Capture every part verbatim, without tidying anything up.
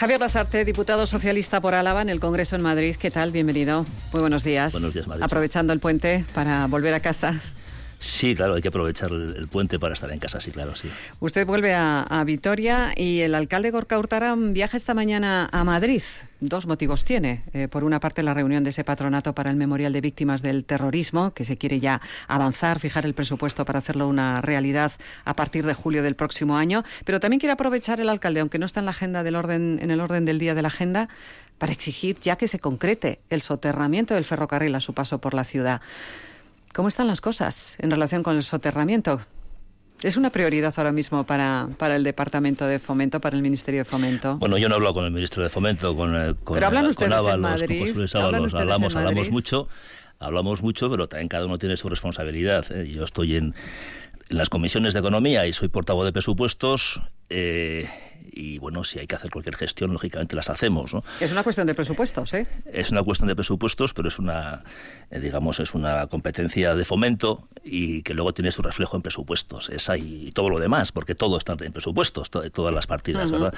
Javier Lasarte, diputado socialista por Álava en el Congreso en Madrid. ¿Qué tal? Bienvenido. Muy buenos días. Buenos días, Madrid. Aprovechando el puente para volver a casa. Sí, claro, hay que aprovechar el, el puente para estar en casa, sí, claro, sí. Usted vuelve a, a Vitoria y el alcalde Gorka Urtaran viaja esta mañana a Madrid. Dos motivos tiene. Eh, por una parte, la reunión de ese patronato para el Memorial de Víctimas del Terrorismo, que se quiere ya avanzar, fijar el presupuesto para hacerlo una realidad a partir de julio del próximo año. Pero también quiere aprovechar el alcalde, aunque no está en la agenda del orden, en el orden del día de la agenda, para exigir ya que se concrete el soterramiento del ferrocarril a su paso por la ciudad. ¿Cómo están las cosas en relación con el soterramiento? ¿Es una prioridad ahora mismo para, para el Departamento de Fomento, para el Ministerio de Fomento? Bueno, yo no hablo con el Ministro de Fomento, con, con, pero hablan ustedes con Ábalos, en Madrid, con José Luis Ábalos, hablamos, en hablamos Madrid. mucho, hablamos mucho, pero también cada uno tiene su responsabilidad, ¿eh? Yo estoy en, en las comisiones de Economía y soy portavoz de presupuestos, eh, y bueno, si hay que hacer cualquier gestión, lógicamente las hacemos, ¿no? Es una cuestión de presupuestos, ¿eh? Es una cuestión de presupuestos, pero es una, eh, digamos, es una competencia de fomento y que luego tiene su reflejo en presupuestos. Esa y todo lo demás, porque todo está en presupuestos, to- todas las partidas, uh-huh. ¿verdad?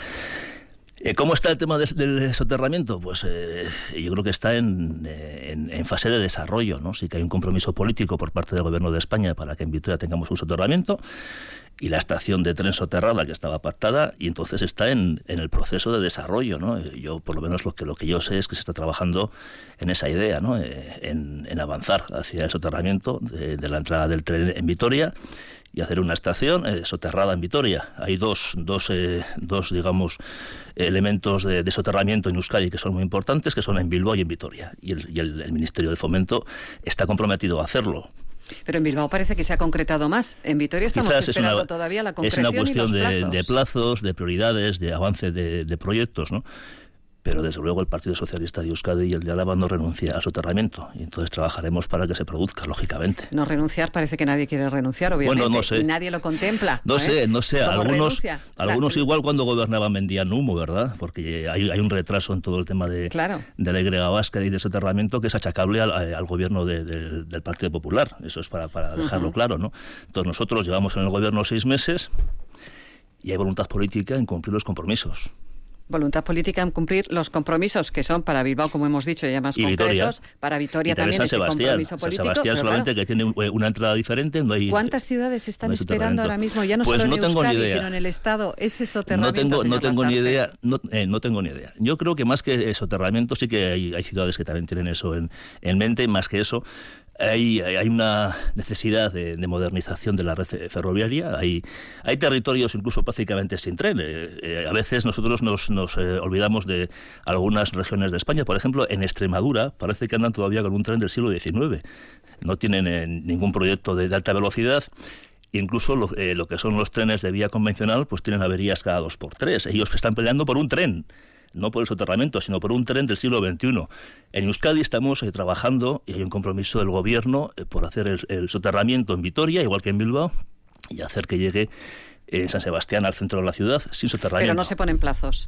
Eh, ¿Cómo está el tema de, del soterramiento? Pues eh, yo creo que está en, en, en fase de desarrollo, ¿no? Sí que hay un compromiso político por parte del Gobierno de España para que en Vitoria tengamos un soterramiento y la estación de tren soterrada que estaba pactada, y entonces está en, en el proceso de desarrollo, ¿no? Yo, por lo menos, lo que lo que yo sé es que se está trabajando en esa idea, ¿no? Eh, en, en avanzar hacia el soterramiento de, de la entrada del tren en Vitoria y hacer una estación eh, soterrada en Vitoria. Hay dos, dos, eh, dos digamos, elementos de, de soterramiento en Euskadi que son muy importantes, que son en Bilbao y en Vitoria. Y el, y el, el Ministerio de Fomento está comprometido a hacerlo. Pero en Bilbao parece que se ha concretado más. En Vitoria estamos Quizás esperando es una, todavía la concreción es una cuestión y los plazos. De, de plazos, de prioridades, de avance de, de proyectos, ¿no? Pero desde luego el Partido Socialista de Euskadi y el de Álava no renuncia al soterramiento, y entonces trabajaremos para que se produzca, lógicamente. No renunciar, parece que nadie quiere renunciar, obviamente. Bueno, no sé. Y nadie lo contempla. No, ¿eh? sé, no sé. Algunos, algunos la... igual cuando gobernaban vendían humo, ¿verdad? Porque hay, hay un retraso en todo el tema de, claro. de la Y vasca y de soterramiento que es achacable al, al gobierno de, de, del Partido Popular. Eso es para, para dejarlo uh-huh. claro, ¿no? Entonces nosotros llevamos en el gobierno seis meses y hay voluntad política en cumplir los compromisos. Voluntad política en cumplir los compromisos que son para Bilbao, como hemos dicho, ya más y concretos, Vitoria. Para Vitoria y también San ese Sebastián, compromiso político. San Sebastián solamente, claro, que tiene una entrada diferente. No hay, ¿cuántas ciudades están no esperando ahora mismo, ya no pues solo no en Euskadi, tengo sino en el Estado, ese soterramiento? No tengo, no tengo Lasarte. ni idea, no, eh, no tengo ni idea. Yo creo que más que soterramiento, sí que hay, hay ciudades que también tienen eso en, en mente, más que eso. Hay, hay una necesidad de, de modernización de la red ferroviaria. Hay, hay territorios incluso prácticamente sin tren. Eh, eh, a veces nosotros nos, nos eh, olvidamos de algunas regiones de España. Por ejemplo, en Extremadura parece que andan todavía con un tren del siglo diecinueve. No tienen eh, ningún proyecto de, de alta velocidad. Incluso lo, eh, lo que son los trenes de vía convencional pues tienen averías cada dos por tres. Ellos están peleando por un tren. No por el soterramiento, sino por un tren del siglo veintiuno. En Euskadi estamos eh, trabajando, y hay un compromiso del gobierno eh, por hacer el, el soterramiento en Vitoria, igual que en Bilbao, y hacer que llegue en San Sebastián al centro de la ciudad sin soterramiento. Pero no se ponen plazos.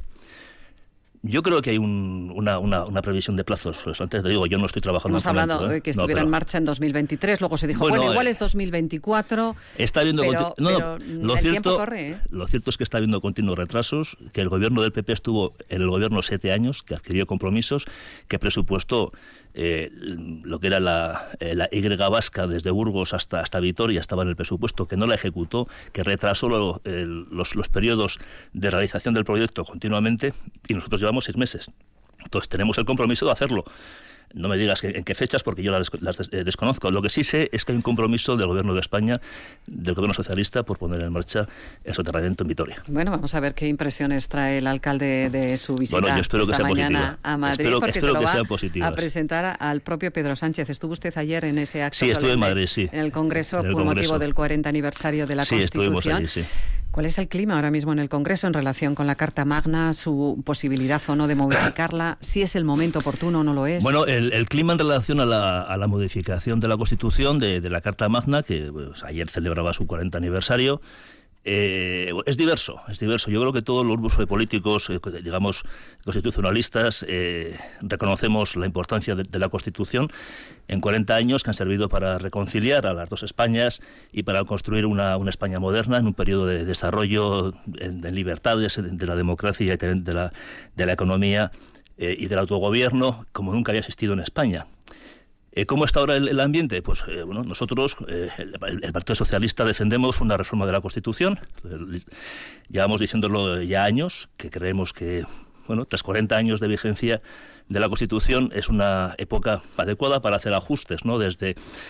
Yo creo que hay un, una, una, una previsión de plazos. Pues antes te digo, yo no estoy trabajando... Hemos hablado de ¿eh? que estuviera no, pero... en marcha en dos mil veintitrés, luego se dijo, bueno, bueno igual eh, es dos mil veinticuatro, está habiendo pero, continu... no, pero lo el cierto, tiempo corre. ¿eh? Lo cierto es que está habiendo continuos retrasos, que el gobierno del P P estuvo en el gobierno siete años, que adquirió compromisos, que presupuestó eh, lo que era la, eh, la Y vasca desde Burgos hasta, hasta Vitoria, estaba en el presupuesto, que no la ejecutó, que retrasó lo, eh, los, los periodos de realización del proyecto continuamente, y nosotros llevamos seis meses. Entonces tenemos el compromiso de hacerlo. No me digas que, en qué fechas, porque yo las, las eh, desconozco. Lo que sí sé es que hay un compromiso del Gobierno de España, del Gobierno socialista, por poner en marcha el soterramiento en Vitoria. Bueno, vamos a ver qué impresiones trae el alcalde de su visita bueno, yo espero esta que sea mañana positiva. a Madrid, espero, porque espero se lo que va sean positivas. a presentar al propio Pedro Sánchez. ¿Estuvo usted ayer en ese acto? Sí, estuve en Madrid, sí. En el Congreso, en el por Congreso. motivo del cuarenta aniversario de la sí, Constitución. Estuvimos allí, sí. ¿Cuál es el clima ahora mismo en el Congreso en relación con la Carta Magna, su posibilidad o no de modificarla? ¿Si es el momento oportuno o no lo es? Bueno, el, el clima en relación a la, a la modificación de la Constitución, de, de la Carta Magna, que pues, ayer celebraba su cuarenta aniversario, Eh, es diverso, es diverso. Yo creo que todos los grupos políticos, eh, digamos, constitucionalistas, eh, reconocemos la importancia de, de la Constitución en cuarenta años que han servido para reconciliar a las dos Españas y para construir una, una España moderna en un periodo de desarrollo en, en libertades, de la democracia y de la, de la economía eh, y del autogobierno como nunca había existido en España. ¿Cómo está ahora el, el ambiente? Pues eh, bueno, nosotros, eh, el, el Partido Socialista, defendemos una reforma de la Constitución. Llevamos diciéndolo ya años, que creemos que, bueno, tras cuarenta años de vigencia de la Constitución es una época adecuada para hacer ajustes, ¿no? Desde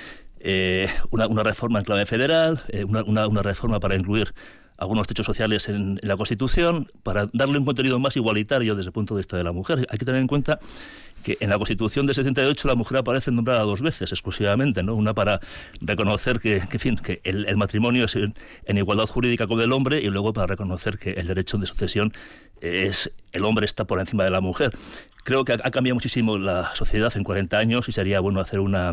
eh, una, una reforma en clave federal, eh, una, una, una reforma para incluir algunos derechos sociales en, en la Constitución, para darle un contenido más igualitario desde el punto de vista de la mujer. Hay que tener en cuenta que en la Constitución de setenta y ocho la mujer aparece nombrada dos veces exclusivamente, ¿no? Una para reconocer que, que, en fin, que el, el matrimonio es en, en igualdad jurídica con el hombre, y luego para reconocer que el derecho de sucesión es el hombre está por encima de la mujer. Creo que ha, ha cambiado muchísimo la sociedad en cuarenta años y sería bueno hacer una,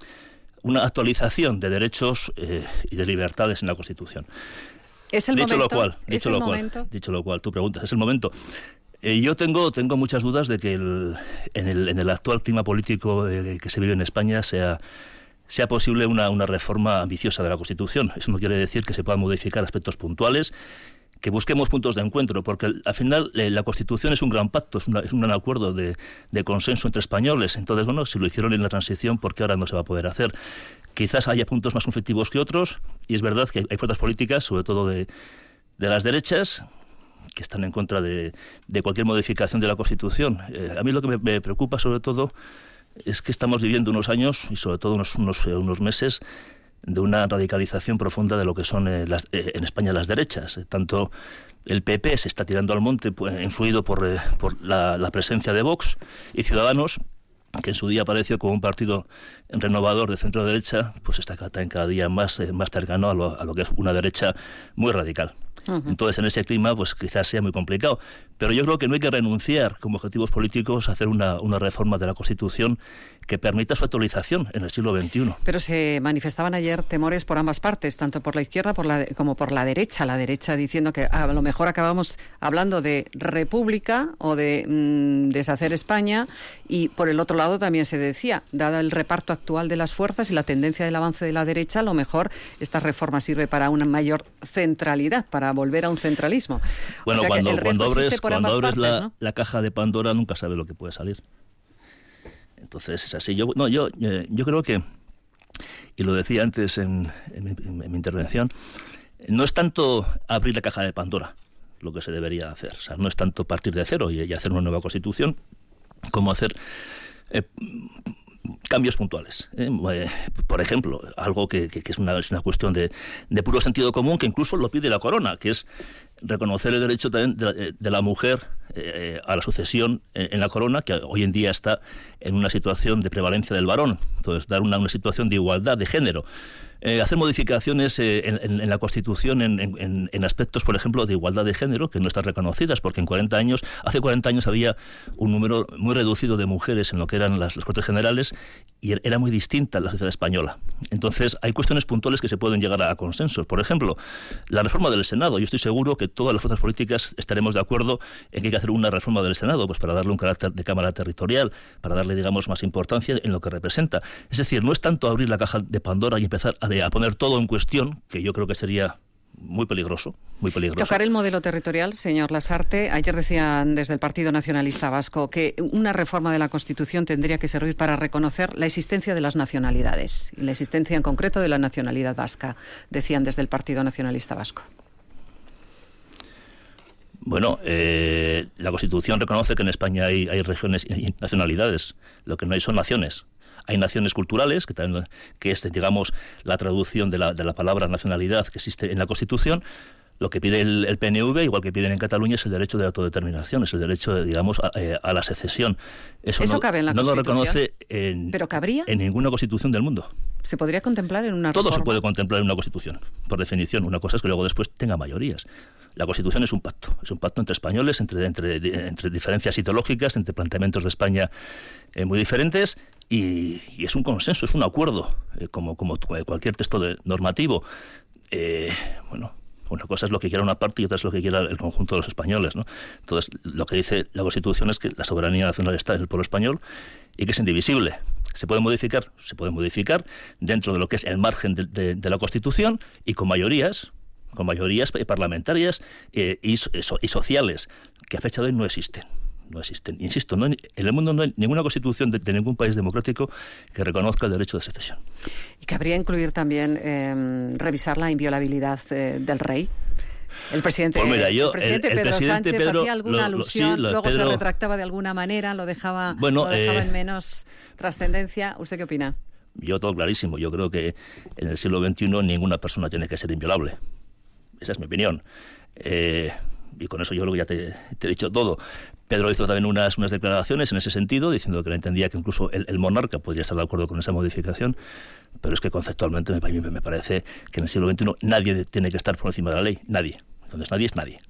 una actualización de derechos eh, y de libertades en la Constitución. ¿Es el dicho momento? Lo cual, dicho, lo cual, dicho lo cual, tú preguntas, ¿es el momento? Eh, yo tengo tengo muchas dudas de que el, en, el, en el actual clima político eh, que se vive en España sea, sea posible una, una reforma ambiciosa de la Constitución. Eso no quiere decir que se puedan modificar aspectos puntuales, que busquemos puntos de encuentro, porque al final eh, la Constitución es un gran pacto, es, una, es un gran acuerdo de, de consenso entre españoles. Entonces, bueno, si lo hicieron en la transición, ¿por qué ahora no se va a poder hacer? Quizás haya puntos más conflictivos que otros, y es verdad que hay, hay fuerzas políticas, sobre todo de, de las derechas, que están en contra de, de cualquier modificación de la Constitución. Eh, a mí lo que me, me preocupa sobre todo es que estamos viviendo unos años y sobre todo unos, unos, eh, unos meses de una radicalización profunda de lo que son eh, las, eh, en España las derechas. Eh, tanto el P P se está tirando al monte, pues, influido por, eh, por la, la presencia de Vox, y Ciudadanos, que en su día apareció como un partido renovador de centro derecha, pues está cada día más, eh, más cercano a lo, a lo que es una derecha muy radical. Uh-huh. Entonces, en ese clima, pues quizás sea muy complicado. Pero yo creo que no hay que renunciar como objetivos políticos a hacer una, una reforma de la Constitución que permita su actualización en el siglo veintiuno. Pero se manifestaban ayer temores por ambas partes, tanto por la izquierda por la, como por la derecha. La derecha diciendo que a lo mejor acabamos hablando de república o de mmm, deshacer España, y por el otro lado también se decía, dado el reparto actual de las fuerzas y la tendencia del avance de la derecha, a lo mejor esta reforma sirve para una mayor centralidad, para volver a un centralismo. Bueno, o sea, cuando, cuando abres, cuando abres partes, la, ¿no? la caja de Pandora, nunca sabes lo que puede salir. Entonces es así. Yo no, yo, yo creo que, y lo decía antes en, en, mi, en mi intervención, no es tanto abrir la caja de Pandora lo que se debería hacer. O sea, no es tanto partir de cero y, y hacer una nueva Constitución, como hacer eh, cambios puntuales. ¿eh? Eh, por ejemplo, algo que, que, que es, una, es una cuestión de, de puro sentido común, que incluso lo pide la Corona, que es reconocer el derecho también de, de la mujer eh, a la sucesión en, en la Corona, que hoy en día está en una situación de prevalencia del varón. Entonces, dar una, una situación de igualdad de género. Eh, hacer modificaciones eh, en, en, en la Constitución en, en, en aspectos, por ejemplo, de igualdad de género, que no están reconocidas, porque en cuarenta años, hace cuarenta años había un número muy reducido de mujeres en lo que eran las, las Cortes Generales, y era muy distinta la sociedad española. Entonces, hay cuestiones puntuales que se pueden llegar a, a consensos. Por ejemplo, la reforma del Senado. Yo estoy seguro que todas las fuerzas políticas estaremos de acuerdo en que hay que hacer una reforma del Senado, pues para darle un carácter de Cámara territorial, para darle, digamos, más importancia en lo que representa. Es decir, no es tanto abrir la caja de Pandora y empezar a, a poner todo en cuestión, que yo creo que sería muy peligroso, muy peligroso. Tocar el modelo territorial, señor Lasarte. Ayer decían desde el Partido Nacionalista Vasco que una reforma de la Constitución tendría que servir para reconocer la existencia de las nacionalidades, y la existencia en concreto de la nacionalidad vasca, decían desde el Partido Nacionalista Vasco. Bueno, eh, la Constitución reconoce que en España hay, hay regiones y nacionalidades. Lo que no hay son naciones. Hay naciones culturales, que también que es, digamos, la traducción de la, de la palabra nacionalidad que existe en la Constitución. Lo que pide el, el P N V, igual que piden en Cataluña, es el derecho de autodeterminación, es el derecho, de, digamos, a, a la secesión. Eso, ¿Eso no, cabe en la no Constitución? lo reconoce en, ¿Pero cabría? en ninguna Constitución del mundo. ¿Se podría contemplar en una Todo reforma? se puede contemplar en una Constitución, por definición. Una cosa es que luego después tenga mayorías. La Constitución es un pacto, es un pacto entre españoles, entre, entre, entre diferencias ideológicas, entre planteamientos de España eh, muy diferentes, y, y es un consenso, es un acuerdo, eh, como, como cualquier texto de, normativo. Eh, bueno, Una cosa es lo que quiera una parte y otra es lo que quiera el conjunto de los españoles, ¿no? Entonces, lo que dice la Constitución es que la soberanía nacional está en el pueblo español y que es indivisible. ¿Se puede modificar? Se puede modificar dentro de lo que es el margen de, de, de la Constitución y con mayorías, con mayorías parlamentarias eh, y, y sociales, que a fecha de hoy no existen. No existen. Insisto, no hay, en el mundo no hay ninguna constitución de, de ningún país democrático que reconozca el derecho de secesión. ¿Y cabría incluir también eh, revisar la inviolabilidad eh, del rey? El presidente, pues mira, yo, el presidente el, el Pedro presidente Sánchez Pedro, hacía alguna lo, alusión, lo, sí, lo, luego Pedro, se retractaba de alguna manera, lo dejaba, bueno, lo dejaba eh, en menos trascendencia. ¿Usted qué opina? Yo todo clarísimo. Yo creo que en el siglo veintiuno ninguna persona tiene que ser inviolable. Esa es mi opinión. Eh, y con eso yo creo que ya te, te he dicho todo. Pedro hizo también unas, unas declaraciones en ese sentido, diciendo que él entendía que incluso el, el monarca podría estar de acuerdo con esa modificación, pero es que conceptualmente me, me parece que en el siglo veintiuno nadie tiene que estar por encima de la ley. Nadie. Entonces nadie es nadie.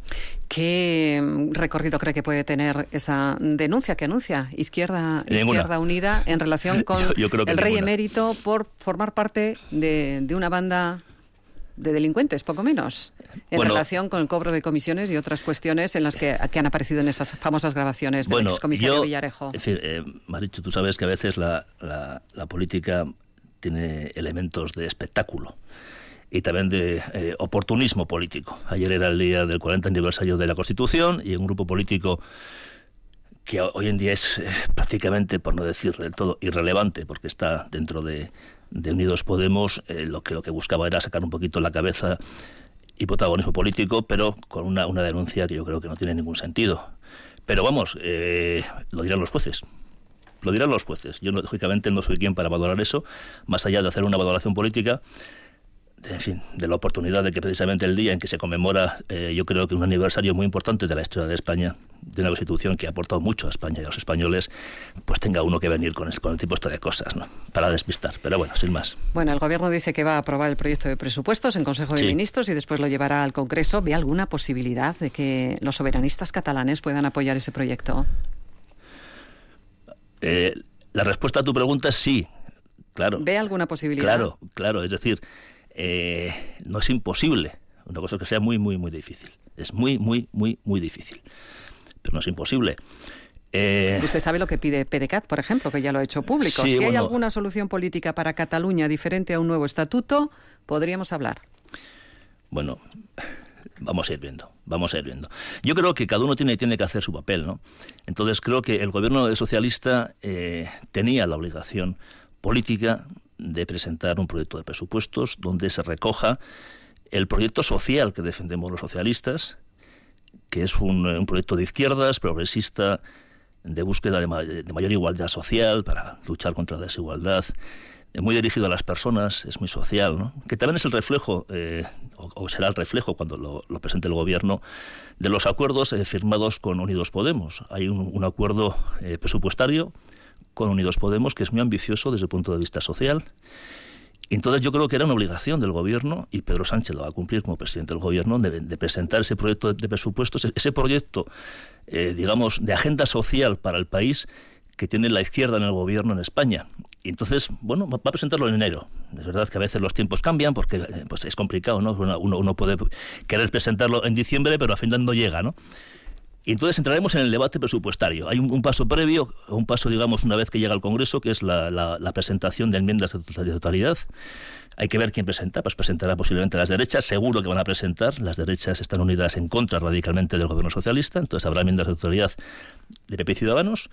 ¿Qué recorrido cree que puede tener esa denuncia que anuncia Izquierda, Izquierda Unida en relación con yo, yo creo que el rey ninguna. emérito por formar parte de, de una banda de delincuentes, poco menos, en bueno, relación con el cobro de comisiones y otras cuestiones en las que, que han aparecido en esas famosas grabaciones del bueno, excomisario yo, Villarejo? En fin, eh, Marichu, tú sabes que a veces la, la, la política tiene elementos de espectáculo y también de eh, oportunismo político. Ayer era el día del cuarenta aniversario de la Constitución y un grupo político que hoy en día es eh, prácticamente, por no decir del todo, irrelevante, porque está dentro de, de Unidos Podemos, eh, lo que lo que buscaba era sacar un poquito la cabeza y protagonismo político, pero con una, una denuncia que yo creo que no tiene ningún sentido. Pero vamos, eh, lo dirán los jueces. Lo dirán los jueces. Yo, no, lógicamente, no soy quien para valorar eso, más allá de hacer una valoración política, en fin, de la oportunidad de que precisamente el día en que se conmemora, eh, yo creo que un aniversario muy importante de la historia de España, de una Constitución que ha aportado mucho a España y a los españoles, pues tenga uno que venir con el, con el tipo este de cosas, ¿no? Para despistar, pero bueno, sin más. Bueno, el Gobierno dice que va a aprobar el proyecto de presupuestos en Consejo de sí. Ministros y después lo llevará al Congreso. ¿Ve alguna posibilidad de que los soberanistas catalanes puedan apoyar ese proyecto? Eh, la respuesta a tu pregunta es sí, claro. ¿Ve alguna posibilidad? Claro, claro, es decir... Eh, no es imposible, una cosa que sea muy, muy, muy difícil. Es muy, muy, muy, muy difícil. Pero no es imposible. Eh... Usted sabe lo que pide PDeCAT, por ejemplo, que ya lo ha hecho público. Sí, si bueno, hay alguna solución política para Cataluña diferente a un nuevo estatuto, podríamos hablar. Bueno, vamos a ir viendo, vamos a ir viendo. Yo creo que cada uno tiene, tiene que hacer su papel, ¿no? Entonces creo que el gobierno socialista eh, tenía la obligación política de presentar un proyecto de presupuestos donde se recoja el proyecto social que defendemos los socialistas, que es un, un proyecto de izquierdas, progresista, de búsqueda de, ma- de mayor igualdad social para luchar contra la desigualdad, muy dirigido a las personas, es muy social, ¿no? Que también es el reflejo, eh, o, o será el reflejo cuando lo, lo presente el gobierno, de los acuerdos eh, firmados con Unidos Podemos. Hay un, un acuerdo eh, presupuestario con Unidos Podemos, que es muy ambicioso desde el punto de vista social. Entonces yo creo que era una obligación del gobierno, y Pedro Sánchez lo va a cumplir como presidente del gobierno, de, de presentar ese proyecto de presupuestos, ese proyecto, eh, digamos, de agenda social para el país que tiene la izquierda en el gobierno en España. Y entonces, bueno, va a presentarlo en enero. Es verdad que a veces los tiempos cambian porque eh, pues es complicado, ¿no? Uno, uno puede querer presentarlo en diciembre, pero al final no llega, ¿no? Y entonces entraremos en el debate presupuestario. Hay un, un paso previo, un paso, digamos, una vez que llega al Congreso, que es la, la, la presentación de enmiendas de totalidad. Hay que ver quién presenta, pues presentará posiblemente las derechas, seguro que van a presentar. Las derechas están unidas en contra radicalmente del gobierno socialista, entonces habrá enmiendas de totalidad de P P y Ciudadanos.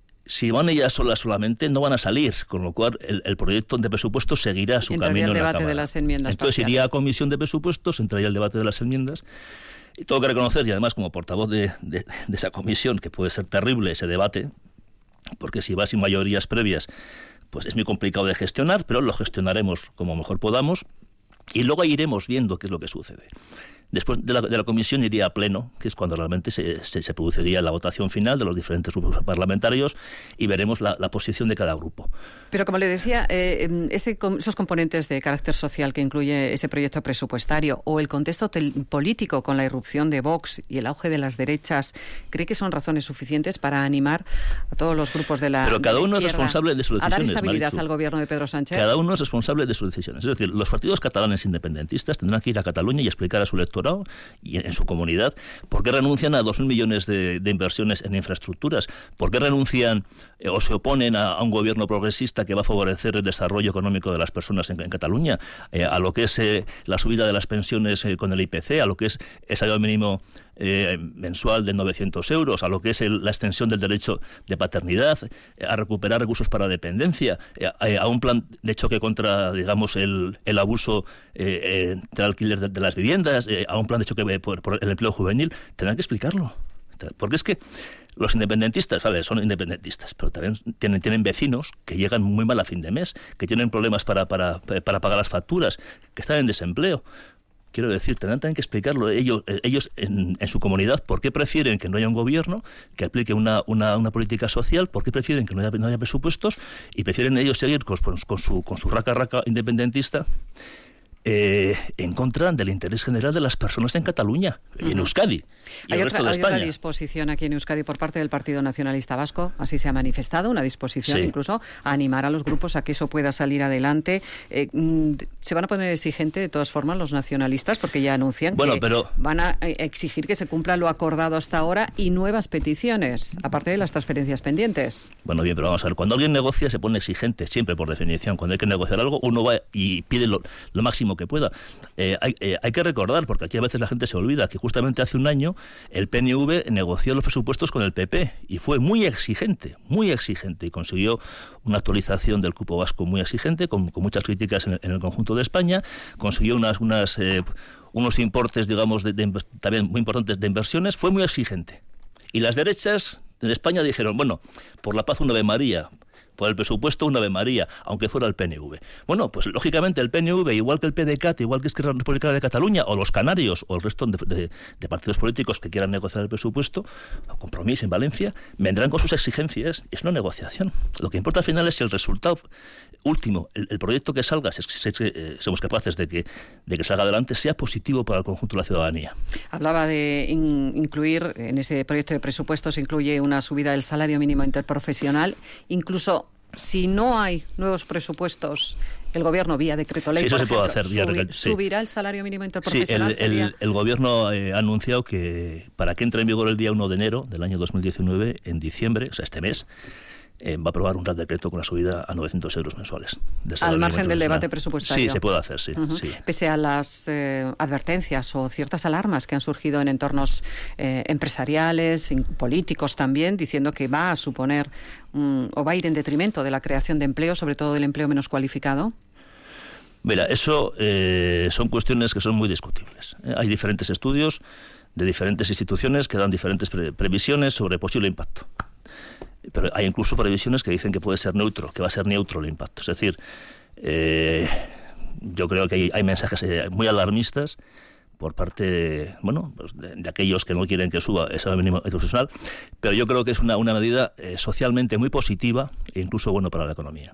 Si van ellas solas solamente, no van a salir, con lo cual el, el proyecto de presupuestos seguirá su entraría camino el en la debate Cámara. de las enmiendas Entonces parciales. iría a comisión de presupuestos, entraría el debate de las enmiendas. Y tengo que reconocer, y además como portavoz de, de, de esa comisión, que puede ser terrible ese debate, porque si va sin mayorías previas, pues es muy complicado de gestionar, pero lo gestionaremos como mejor podamos, y luego iremos viendo qué es lo que sucede. Después de la, de la comisión iría a pleno, que es cuando realmente se, se, se produciría la votación final de los diferentes grupos parlamentarios y veremos la, la posición de cada grupo. Pero como le decía, eh, ese, esos componentes de carácter social que incluye ese proyecto presupuestario o el contexto tel- político con la irrupción de Vox y el auge de las derechas, ¿cree que son razones suficientes para animar a todos los grupos de la Pero cada uno es responsable de sus decisiones, a dar estabilidad Marichu. al gobierno de Pedro Sánchez? Cada uno es responsable de sus decisiones. Es decir, los partidos catalanes independentistas tendrán que ir a Cataluña y explicar a su electorado y en su comunidad por qué renuncian a dos mil millones de, de inversiones en infraestructuras, por qué renuncian eh, o se oponen a, a un gobierno progresista que va a favorecer el desarrollo económico de las personas en, en Cataluña, eh, a lo que es eh, la subida de las pensiones eh, con el I P C, a lo que es el salario mínimo eh, mensual de novecientos euros, a lo que es el, la extensión del derecho de paternidad, eh, a recuperar recursos para dependencia, eh, a, a un plan de choque contra, digamos, el, el abuso eh, eh, del alquiler de, de las viviendas, eh, a un plan de choque por, por el empleo juvenil. Tendrán que explicarlo. Porque es que los independentistas, vale, son independentistas, pero también tienen, tienen vecinos que llegan muy mal a fin de mes, que tienen problemas para, para, para pagar las facturas, que están en desempleo. Quiero decir, tendrán también que explicarlo ellos, ellos en, en su comunidad por qué prefieren que no haya un gobierno que aplique una, una, una política social, por qué prefieren que no haya, no haya presupuestos y prefieren ellos seguir con, con, su, con su raca raca independentista. Eh, en contra del interés general de las personas en Cataluña y uh-huh. en Euskadi y hay el otra, resto de hay España. Hay otra disposición aquí en Euskadi por parte del Partido Nacionalista Vasco, así se ha manifestado, una disposición sí. incluso a animar a los grupos a que eso pueda salir adelante. Eh, ¿Se van a poner exigentes de todas formas los nacionalistas? Porque ya anuncian bueno, que pero... van a exigir que se cumpla lo acordado hasta ahora y nuevas peticiones, aparte de las transferencias pendientes. Bueno, bien, pero vamos a ver, cuando alguien negocia se pone exigente, siempre por definición. Cuando hay que negociar algo, uno va y pide lo, lo máximo que pueda. Eh, hay, eh, hay que recordar, porque aquí a veces la gente se olvida, que justamente hace un año el P N V negoció los presupuestos con el P P y fue muy exigente, muy exigente, y consiguió una actualización del cupo vasco muy exigente, con, con muchas críticas en el, en el conjunto de España, consiguió unas, unas eh, unos importes, digamos, de, de, también muy importantes de inversiones, fue muy exigente. Y las derechas en España dijeron, bueno, por la paz una Ave María, por el presupuesto una Ave María, aunque fuera el P N V. Bueno, pues lógicamente el P N V, igual que el P D C A T, igual que Esquerra Republicana de Cataluña, o los canarios, o el resto de, de, de partidos políticos que quieran negociar el presupuesto, o Compromís en Valencia, vendrán con sus exigencias, y es una negociación. Lo que importa al final es si el resultado último, el, el proyecto que salga, si, si, si eh, somos capaces de que, de que salga adelante, sea positivo para el conjunto de la ciudadanía. Hablaba de in, incluir, en ese proyecto de presupuestos, incluye una subida del salario mínimo interprofesional, incluso si no hay nuevos presupuestos, el Gobierno vía decreto ley, sí, eso por se ejemplo, puede hacer, vía subir, sí. ¿subirá el salario mínimo interprofesional? Sí, el, el, el Gobierno eh, ha anunciado que para que entre en vigor el día uno de enero del año dos mil diecinueve, en diciembre, o sea, este mes, Eh, va a aprobar un Real Decreto con la subida a novecientos euros mensuales. Al margen del debate presupuestario. Sí, se puede hacer, sí. Uh-huh. sí. Pese a las eh, advertencias o ciertas alarmas que han surgido en entornos eh, empresariales, políticos también, diciendo que va a suponer um, o va a ir en detrimento de la creación de empleo, sobre todo del empleo menos cualificado. Mira, eso eh, son cuestiones que son muy discutibles. Eh, hay diferentes estudios de diferentes instituciones que dan diferentes pre- previsiones sobre posible impacto. Pero hay incluso previsiones que dicen que puede ser neutro, que va a ser neutro el impacto. Es decir, eh, yo creo que hay, hay mensajes muy alarmistas por parte de, bueno, pues de, de aquellos que no quieren que suba ese salario mínimo interprofesional, pero yo creo que es una, una medida eh, socialmente muy positiva e incluso bueno para la economía.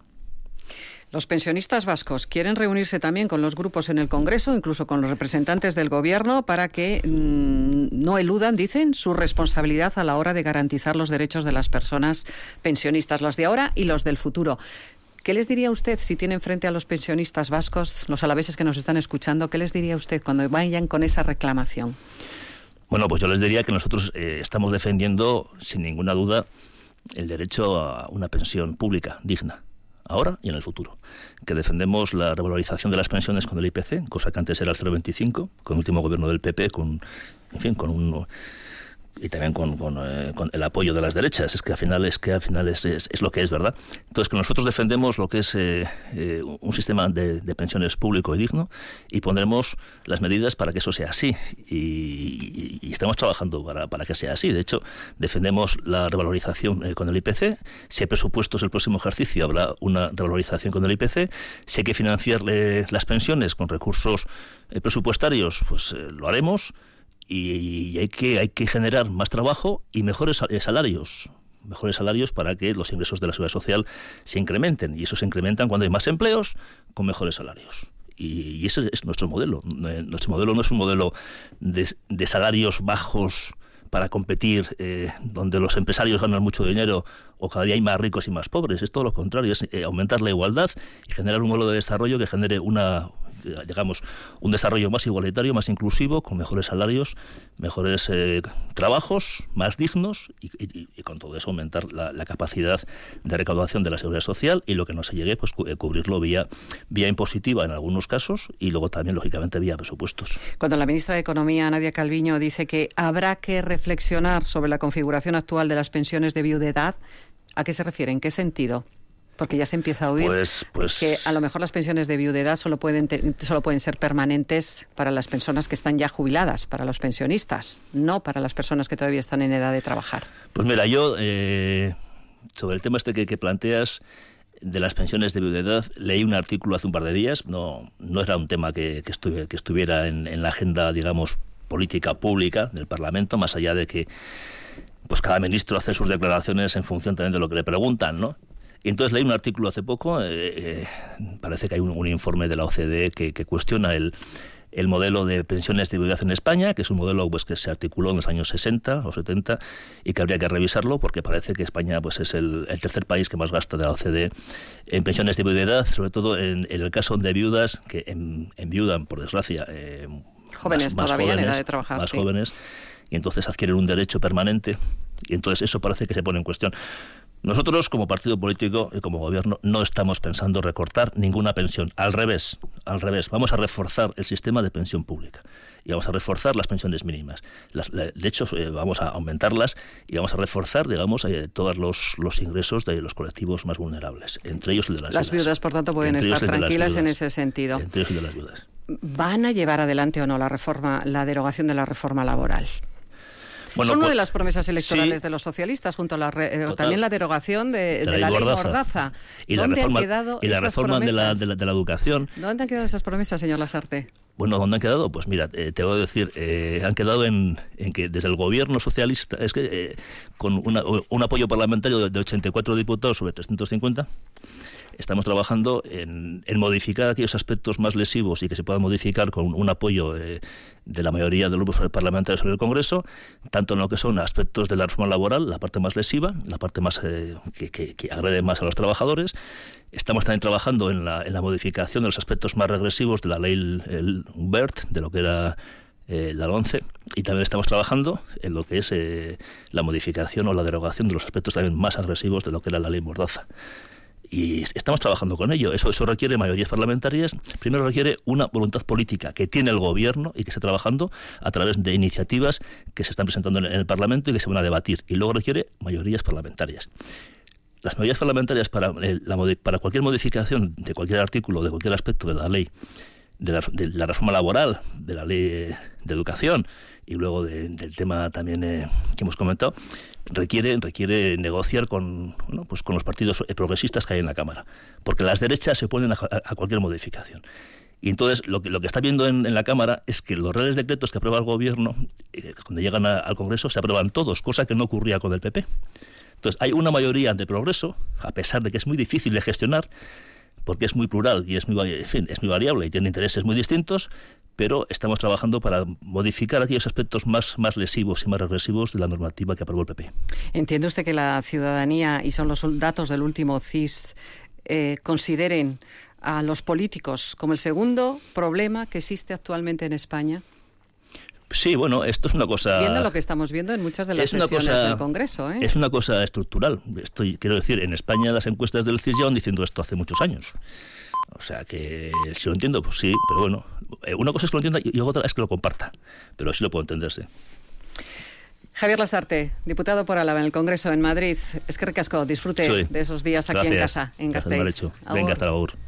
Los pensionistas vascos quieren reunirse también con los grupos en el Congreso, incluso con los representantes del Gobierno, para que mmm, no eludan, dicen, su responsabilidad a la hora de garantizar los derechos de las personas pensionistas, los de ahora y los del futuro. ¿Qué les diría usted si tienen frente a los pensionistas vascos, los alaveses que nos están escuchando, qué les diría usted cuando vayan con esa reclamación? Bueno, pues yo les diría que nosotros eh, estamos defendiendo, sin ninguna duda, el derecho a una pensión pública digna, ahora y en el futuro. Que defendemos la revalorización de las pensiones con el I P C, cosa que antes era el cero coma veinticinco, con el último gobierno del P P, con, en fin, con un, y también con, con, eh, con el apoyo de las derechas. Es que al final es que al final es, es, es lo que es, ¿verdad? Entonces, que nosotros defendemos lo que es eh, eh, un sistema de, de pensiones público y digno, y pondremos las medidas para que eso sea así, y, y, y estamos trabajando para, para que sea así. De hecho, defendemos la revalorización eh, con el I P C. Si hay presupuestos el próximo ejercicio, habrá una revalorización con el I P C. Si hay que financiar eh, las pensiones con recursos eh, presupuestarios, pues eh, lo haremos. Y hay que hay que generar más trabajo y mejores salarios, mejores salarios para que los ingresos de la seguridad social se incrementen, y eso se incrementan cuando hay más empleos con mejores salarios. Y, y ese es nuestro modelo. Nuestro modelo no es un modelo de, de salarios bajos para competir, eh, donde los empresarios ganan mucho dinero o cada día hay más ricos y más pobres. Es todo lo contrario, es eh, aumentar la igualdad y generar un modelo de desarrollo que genere una digamos, un desarrollo más igualitario, más inclusivo, con mejores salarios, mejores eh, trabajos, más dignos, y, y, y con todo eso aumentar la, la capacidad de recaudación de la seguridad social, y lo que no se llegue, pues cu- cubrirlo vía, vía impositiva en algunos casos, y luego también, lógicamente, vía presupuestos. Cuando la ministra de Economía, Nadia Calviño, dice que habrá que reflexionar sobre la configuración actual de las pensiones de viudedad, ¿a qué se refiere? ¿En qué sentido? Porque ya se empieza a oír pues, pues, que a lo mejor las pensiones de viudedad solo pueden te- solo pueden ser permanentes para las personas que están ya jubiladas, para los pensionistas, no para las personas que todavía están en edad de trabajar. Pues mira, yo eh, sobre el tema este que, que planteas de las pensiones de viudedad, leí un artículo hace un par de días. No, no era un tema que, que, estuve, que estuviera en, en la agenda, digamos, política pública del Parlamento, más allá de que pues cada ministro hace sus declaraciones en función también de lo que le preguntan, ¿no? Y entonces leí un artículo hace poco, eh, eh, parece que hay un, un informe de la O C D E que, que cuestiona el, el modelo de pensiones de viudedad en España, que es un modelo pues que se articuló en los años sesenta o setenta y que habría que revisarlo, porque parece que España pues es el, el tercer país que más gasta de la O C D E en pensiones de viudedad, sobre todo en, en el caso de viudas que en, enviudan, por desgracia, eh, jóvenes más, más todavía jóvenes, en edad de trabajar, más sí. jóvenes, y entonces adquieren un derecho permanente, y entonces eso parece que se pone en cuestión. Nosotros, como partido político y como gobierno, no estamos pensando recortar ninguna pensión. Al revés, al revés. Vamos a reforzar el sistema de pensión pública y vamos a reforzar las pensiones mínimas. Las, la, de hecho, eh, vamos a aumentarlas y vamos a reforzar, digamos, eh, todos los, los ingresos de los colectivos más vulnerables, entre ellos el de las, las viudas. Las viudas, por tanto, pueden estar tranquilas viudas, en ese sentido. Entre ellos el de las viudas. ¿Van a llevar adelante o no la reforma, la derogación de la reforma laboral? Bueno, es una pues, de las promesas electorales sí, de los socialistas, junto a la re, total, también la derogación de, de, de la, la ley Mordaza. Mordaza. Y la reforma, han quedado y la reforma de la, de, la, de la educación. ¿Dónde han quedado esas promesas, señor Lasarte? Bueno, ¿dónde han quedado? Pues mira, eh, te voy a decir, eh, han quedado en, en que desde el gobierno socialista, es que eh, con una, un apoyo parlamentario de, de ochenta y cuatro diputados sobre trescientos cincuenta, estamos trabajando en, en modificar aquellos aspectos más lesivos y que se puedan modificar con un apoyo eh, de la mayoría de los grupos parlamentarios en el Congreso, tanto en lo que son aspectos de la reforma laboral, la parte más lesiva, la parte más eh, que, que, que agrede más a los trabajadores. Estamos también trabajando en la, en la modificación de los aspectos más regresivos de la ley el, el B E R T, de lo que era eh, la LOMCE, y también estamos trabajando en lo que es eh, la modificación o la derogación de los aspectos también más agresivos de lo que era la ley Mordaza. Y estamos trabajando con ello. Eso, eso requiere mayorías parlamentarias. Primero requiere una voluntad política que tiene el gobierno y que está trabajando a través de iniciativas que se están presentando en el Parlamento y que se van a debatir. Y luego requiere mayorías parlamentarias. Las mayorías parlamentarias para, eh, la, para cualquier modificación de cualquier artículo, de cualquier aspecto de la ley, de la, de la reforma laboral, de la ley de educación y luego de, del tema también eh, que hemos comentado, requiere requiere negociar con bueno, pues con los partidos progresistas que hay en la Cámara, porque las derechas se oponen a, a cualquier modificación. Y entonces lo que lo que está viendo en, en la Cámara es que los reales decretos que aprueba el Gobierno, eh, cuando llegan a, al Congreso, se aprueban todos, cosa que no ocurría con el P P. Entonces hay una mayoría de progreso, a pesar de que es muy difícil de gestionar, porque es muy plural y es muy, en fin, es muy variable y tiene intereses muy distintos, pero estamos trabajando para modificar aquellos aspectos más, más lesivos y más regresivos de la normativa que aprobó el P P. ¿Entiende usted que la ciudadanía, y son los datos del último C I S, eh, consideren a los políticos como el segundo problema que existe actualmente en España? Sí, bueno, esto es una cosa... Viendo lo que estamos viendo en muchas de las sesiones cosa, del Congreso, ¿eh? Es una cosa estructural. Estoy, quiero decir, en España las encuestas del C I S llevan diciendo esto hace muchos años. O sea que, si lo entiendo, pues sí, pero bueno, una cosa es que lo entienda y otra es que lo comparta. Pero sí lo puedo entender, sí. Javier Lasarte, diputado por Álava en el Congreso en Madrid. Es que ricasco, disfrute sí. de esos días aquí Gracias. en casa, en Gasteiz. Venga, hasta luego.